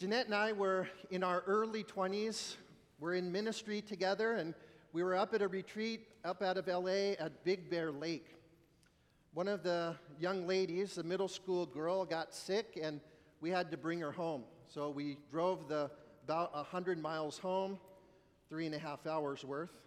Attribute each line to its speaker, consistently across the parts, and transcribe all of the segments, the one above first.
Speaker 1: Jeanette and I were in our early 20s. We're in ministry together, and we were up at a retreat up out of LA at Big Bear Lake. One of the young ladies, a middle school girl, got sick, and we had to bring her home. So we drove about 100 miles home, 3.5 hours worth.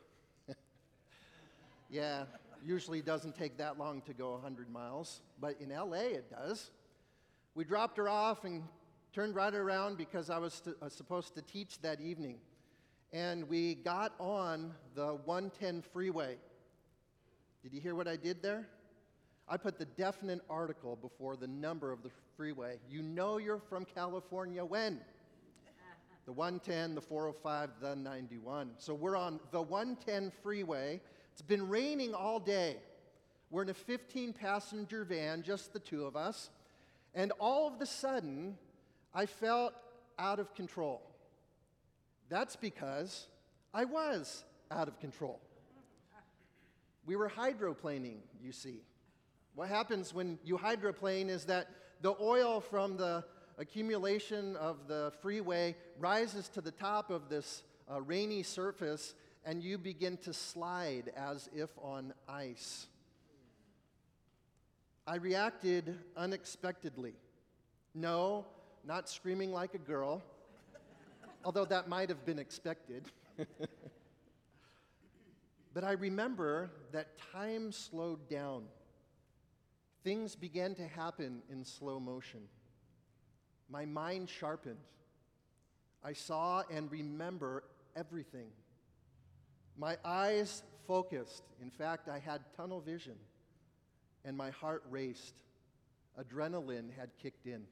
Speaker 1: Yeah, usually doesn't take that long to go 100 miles, but in LA it does. We dropped her off and turned right around because I was supposed to teach that evening. And we got on the 110 freeway. Did you hear what I did there? I put the definite article before the number of the freeway. You know you're from California when? The 110, the 405, the 91. So we're on the 110 freeway. It's been raining all day. We're in a 15-passenger van, just the two of us. And all of a sudden, I felt out of control. That's because I was out of control. We were hydroplaning, you see. What happens when you hydroplane is that the oil from the accumulation of the freeway rises to the top of this rainy surface, and you begin to slide as if on ice. I reacted unexpectedly. No, not screaming like a girl, although that might have been expected. But I remember that time slowed down. Things began to happen in slow motion. My mind sharpened. I saw and remember everything. My eyes focused. In fact, I had tunnel vision. And my heart raced. Adrenaline had kicked in.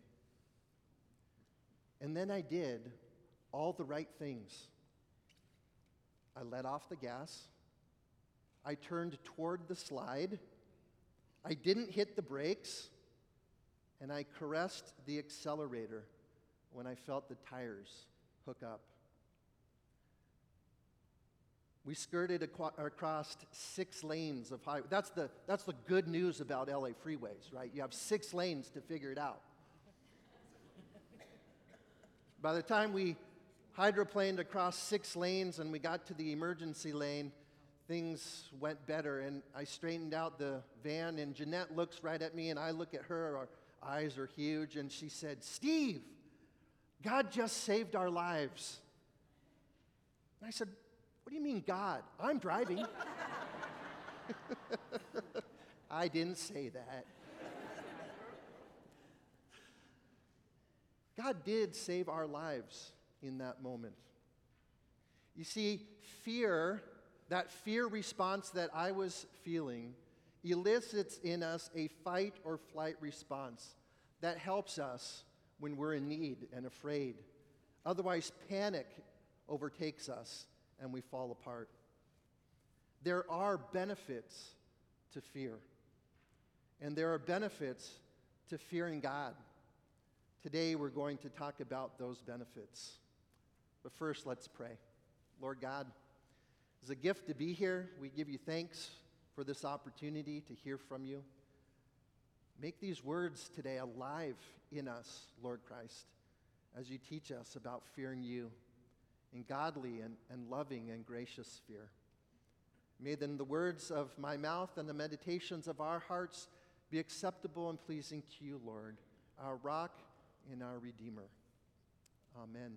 Speaker 1: And then I did all the right things. I let off the gas. I turned toward the slide. I didn't hit the brakes. And I caressed the accelerator when I felt the tires hook up. We skirted across 6 lanes of highway. That's the good news about LA freeways, right? You have 6 lanes to figure it out. By the time we hydroplaned across 6 lanes and we got to the emergency lane, things went better, and I straightened out the van, and Jeanette looks right at me, and I look at her. Our eyes are huge, and she said, "Steve, God just saved our lives." And I said, "What do you mean, God? I'm driving." I didn't say that. God did save our lives in that moment. You see, fear, that fear response that I was feeling, elicits in us a fight or flight response that helps us when we're in need and afraid. Otherwise, panic overtakes us and we fall apart. There are benefits to fear, and there are benefits to fearing God. Today, we're going to talk about those benefits. But first, let's pray. Lord God, it's a gift to be here. We give you thanks for this opportunity to hear from you. Make these words today alive in us, Lord Christ, as you teach us about fearing you in godly and loving and gracious fear. May then the words of my mouth and the meditations of our hearts be acceptable and pleasing to you, Lord, our rock and our Redeemer. Amen.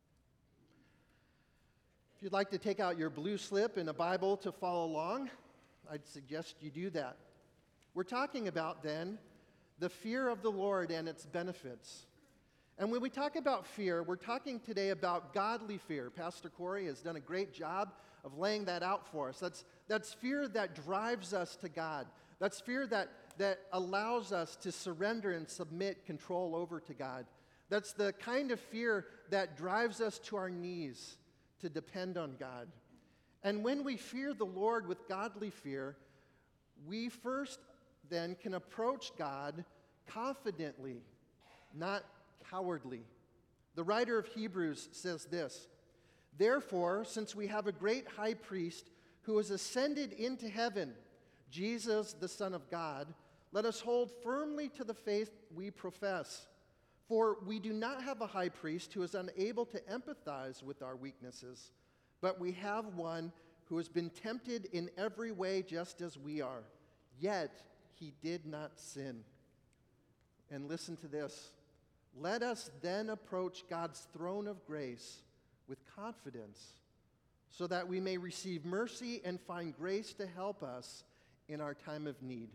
Speaker 1: If you'd like to take out your blue slip and a Bible to follow along, I'd suggest you do that. We're talking about, then, the fear of the Lord and its benefits. And when we talk about fear, we're talking today about godly fear. Pastor Corey has done a great job of laying that out for us. That's fear that drives us to God. That's fear that allows us to surrender and submit control over to God. That's the kind of fear that drives us to our knees to depend on God. And when we fear the Lord with godly fear, we first then can approach God confidently, not cowardly. The writer of Hebrews says this, "Therefore, since we have a great high priest who has ascended into heaven, Jesus, the Son of God, let us hold firmly to the faith we profess. For we do not have a high priest who is unable to empathize with our weaknesses, but we have one who has been tempted in every way just as we are, yet he did not sin. And listen to this. Let us then approach God's throne of grace with confidence, so that we may receive mercy and find grace to help us in our time of need.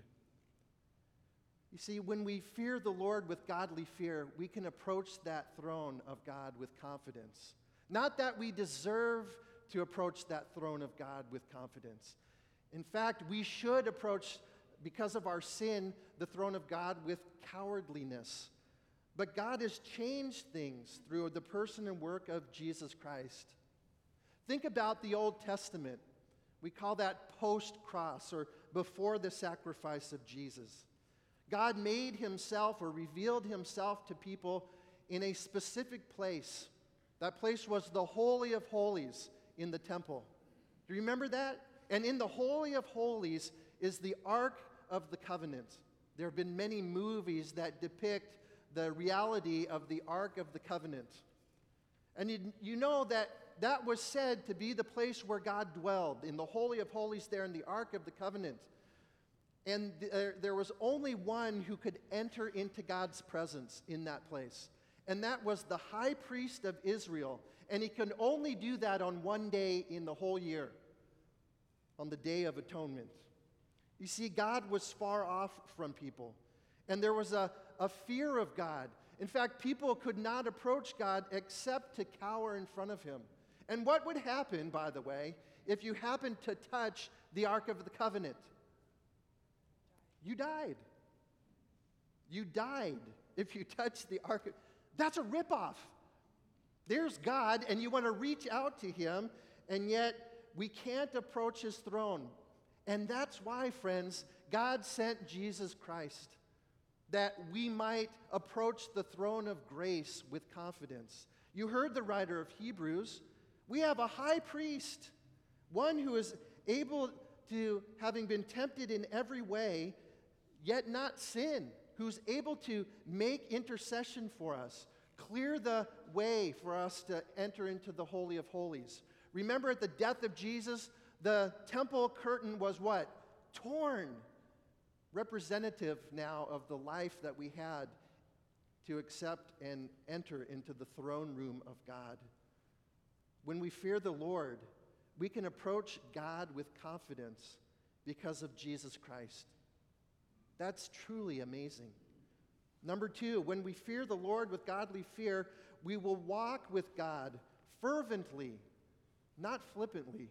Speaker 1: You see, when we fear the Lord with godly fear, we can approach that throne of God with confidence. Not that we deserve to approach that throne of God with confidence. In fact, we should approach, because of our sin, the throne of God with cowardliness. But God has changed things through the person and work of Jesus Christ. Think about the Old Testament. We call that post-cross, or before the sacrifice of Jesus. God made himself or revealed himself to people in a specific place. That place was the Holy of Holies in the temple. Do you remember that? And in the Holy of Holies is the Ark of the Covenant. There have been many movies that depict the reality of the Ark of the Covenant. And you know that that was said to be the place where God dwelled, in the Holy of Holies there in the Ark of the Covenant. And there was only one who could enter into God's presence in that place. And that was the high priest of Israel. And he could only do that on one day in the whole year, on the Day of Atonement. You see, God was far off from people. And there was a fear of God. In fact, people could not approach God except to cower in front of him. And what would happen, by the way, if you happened to touch the Ark of the Covenant? You died. You died if you touched the Ark. That's a ripoff. There's God, and you want to reach out to him, and yet we can't approach his throne. And that's why, friends, God sent Jesus Christ, that we might approach the throne of grace with confidence. You heard the writer of Hebrews. We have a high priest, one who is able to, having been tempted in every way, yet not sin, who's able to make intercession for us, clear the way for us to enter into the Holy of Holies. Remember, at the death of Jesus, the temple curtain was what? Torn. Representative now of the life that we had to accept and enter into the throne room of God. When we fear the Lord, we can approach God with confidence because of Jesus Christ. That's truly amazing. Number 2, when we fear the Lord with godly fear, we will walk with God fervently, not flippantly.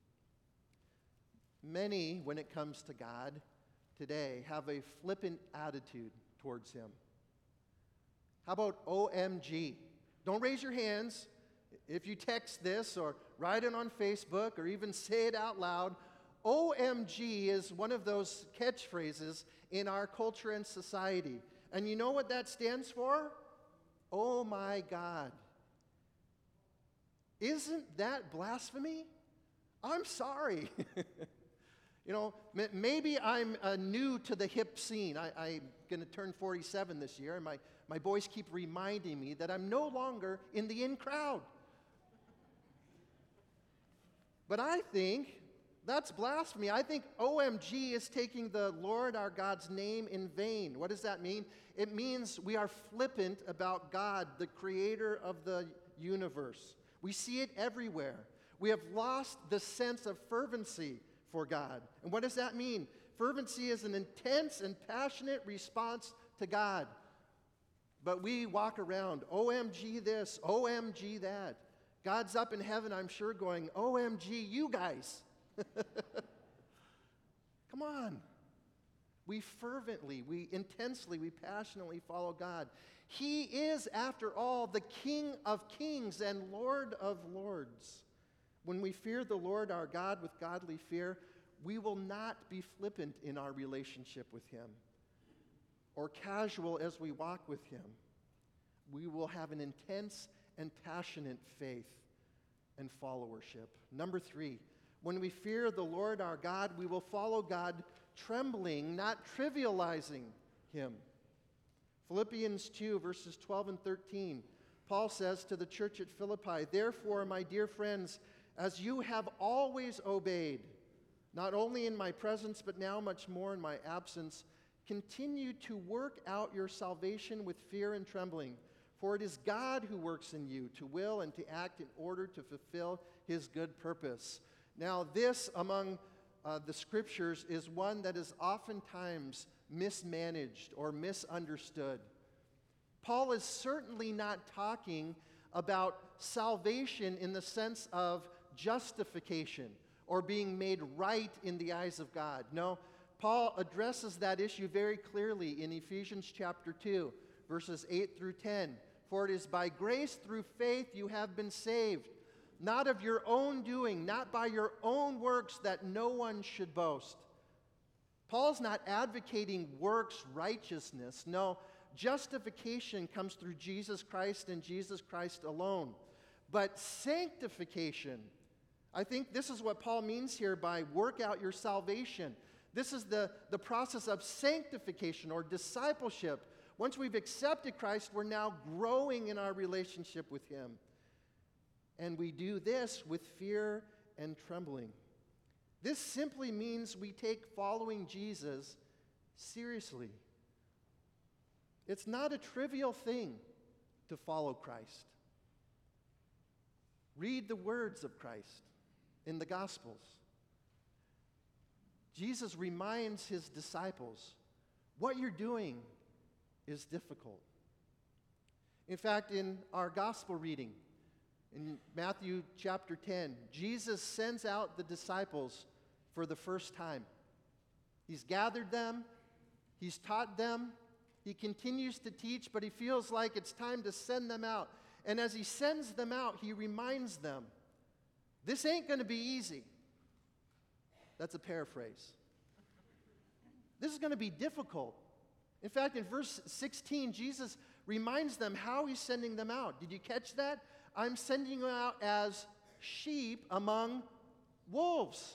Speaker 1: Many, when it comes to God today, have a flippant attitude towards him. How about OMG? Don't raise your hands. If you text this or write it on Facebook or even say it out loud, OMG is one of those catchphrases in our culture and society. And you know what that stands for? Oh my God. Isn't that blasphemy? I'm sorry. You know, maybe I'm new to the hip scene. I'm going to turn 47 this year, and my boys keep reminding me that I'm no longer in the in crowd. But I think that's blasphemy. I think OMG is taking the Lord our God's name in vain. What does that mean? It means we are flippant about God, the creator of the universe. We see it everywhere. We have lost the sense of fervency for God. And what does that mean? Fervency is an intense and passionate response to God. But we walk around, OMG this, OMG that. God's up in heaven, I'm sure, going, OMG you guys. Come on. We fervently, we intensely, we passionately follow God. He is, after all, the King of kings and Lord of lords. When we fear the Lord our God with godly fear, we will not be flippant in our relationship with him or casual as we walk with him. We will have an intense and passionate faith and followership. Number 3, when we fear the Lord our God, we will follow God trembling, not trivializing him. Philippians 2, verses 12 and 13, Paul says to the church at Philippi, "Therefore, my dear friends, as you have always obeyed, not only in my presence, but now much more in my absence, continue to work out your salvation with fear and trembling. For it is God who works in you to will and to act in order to fulfill his good purpose." Now, this among the scriptures is one that is oftentimes mismanaged or misunderstood. Paul is certainly not talking about salvation in the sense of justification or being made right in the eyes of God. No, Paul addresses that issue very clearly in Ephesians chapter 2, verses 8 through 10. "For it is by grace through faith you have been saved, not of your own doing, not by your own works, that no one should boast." Paul's not advocating works righteousness. No, justification comes through Jesus Christ and Jesus Christ alone. But sanctification, I think this is what Paul means here by work out your salvation. This is the process of sanctification or discipleship. Once we've accepted Christ, we're now growing in our relationship with him. And we do this with fear and trembling. This simply means we take following Jesus seriously. It's not a trivial thing to follow Christ. Read the words of Christ in the Gospels. Jesus reminds his disciples, what you're doing is difficult. In fact, in our Gospel reading, in Matthew chapter 10, Jesus sends out the disciples for the first time. He's gathered them, he's taught them, he continues to teach, but he feels like it's time to send them out. And as he sends them out, he reminds them, this ain't going to be easy. That's a paraphrase. This is going to be difficult. In fact, in verse 16, Jesus reminds them how he's sending them out. Did you catch that? I'm sending you out as sheep among wolves.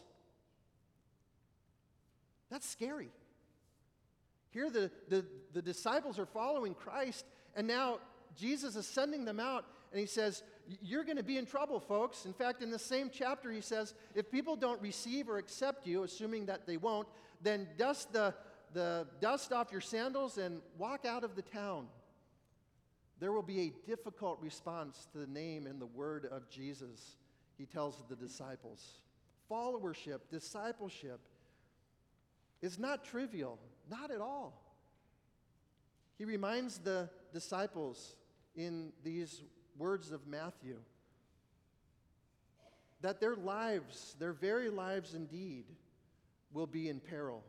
Speaker 1: That's scary. Here the disciples are following Christ, and now Jesus is sending them out, and he says, you're going to be in trouble, folks. In fact, in the same chapter, he says, if people don't receive or accept you, assuming that they won't, then dust the dust off your sandals and walk out of the town. There will be a difficult response to the name and the word of Jesus, he tells the disciples. Followership, discipleship is not trivial, not at all. He reminds the disciples in these words of Matthew that their lives, their very lives indeed, will be in peril.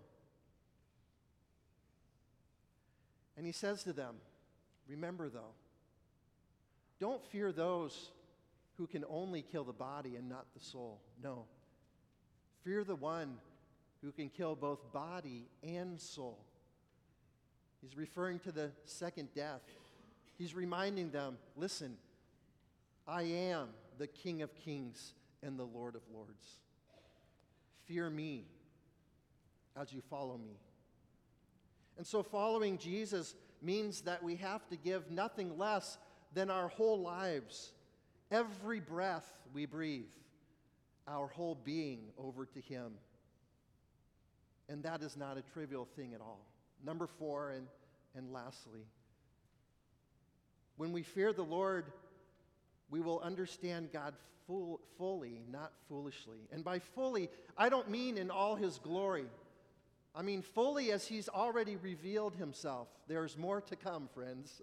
Speaker 1: And he says to them, remember though, don't fear those who can only kill the body and not the soul. No. Fear the one who can kill both body and soul. He's referring to the second death. He's reminding them, listen, I am the King of Kings and the Lord of Lords. Fear me as you follow me. And so following Jesus means that we have to give nothing less than our whole lives, every breath we breathe, our whole being over to him. And that is not a trivial thing at all. Number 4, and lastly, when we fear the Lord, we will understand God fully, not foolishly. And by fully, I don't mean in all his glory. I mean fully as he's already revealed himself. There's more to come, friends.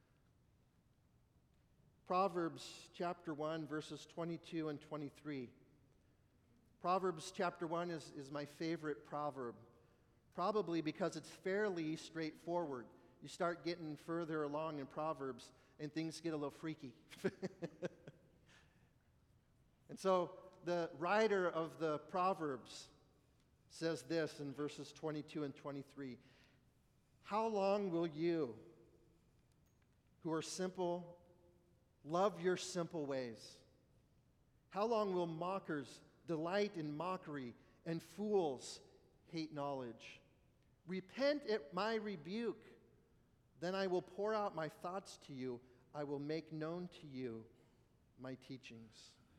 Speaker 1: Proverbs chapter 1, verses 22 and 23. Proverbs chapter 1 is my favorite proverb, probably because it's fairly straightforward. You start getting further along in Proverbs, and things get a little freaky. And so the writer of the Proverbs says this in verses 22 and 23. How long will you, who are simple, love your simple ways? How long will mockers delight in mockery and fools hate knowledge? Repent at my rebuke. Then I will pour out my thoughts to you. I will make known to you my teachings.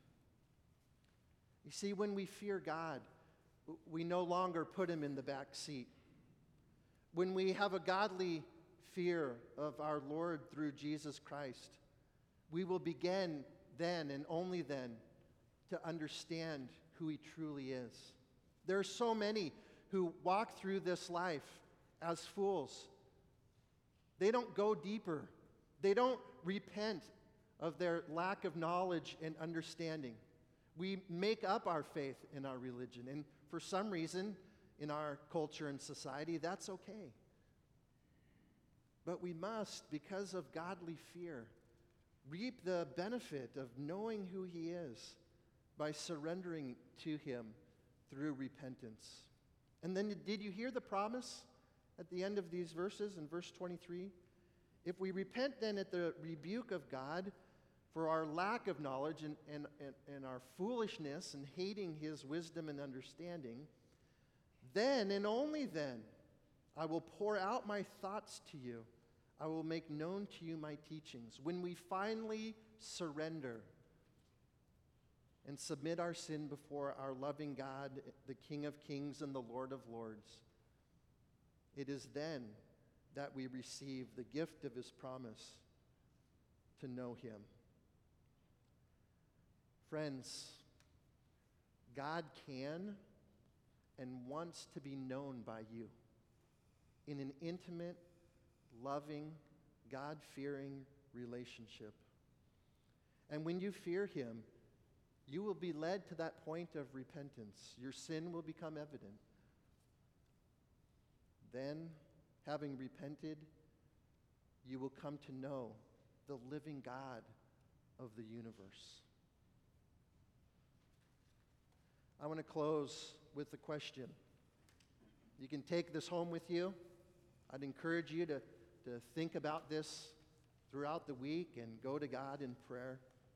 Speaker 1: You see, when we fear God, we no longer put him in the back seat. When we have a godly fear of our Lord through Jesus Christ, we will begin then and only then to understand who he truly is. There are so many who walk through this life as fools. They don't go deeper. They don't repent of their lack of knowledge and understanding. We make up our faith in our religion, and for some reason in our culture and society, that's okay. But we must, because of godly fear, reap the benefit of knowing who he is by surrendering to him through repentance. And then did you hear the promise at the end of these verses in verse 23? If we repent then at the rebuke of God for our lack of knowledge and our foolishness and hating his wisdom and understanding, then and only then I will pour out my thoughts to you. I will make known to you my teachings. When we finally surrender and submit our sin before our loving God, the King of Kings and the Lord of Lords, it is then that we receive the gift of his promise to know him. Friends, God can and wants to be known by you in an intimate, loving, God-fearing relationship. And when you fear him, you will be led to that point of repentance. Your sin will become evident. Then, having repented, you will come to know the living God of the universe. I want to close with a question. You can take this home with you. I'd encourage you to think about this throughout the week and go to God in prayer.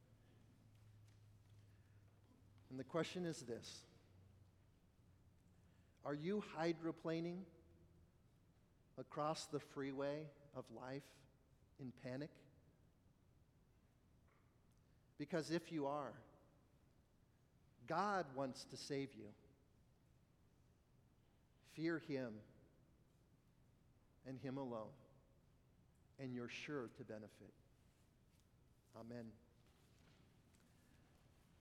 Speaker 1: And the question is this: are you hydroplaning across the freeway of life in panic? Because if you are, God wants to save you. Fear him and him alone, and you're sure to benefit. Amen.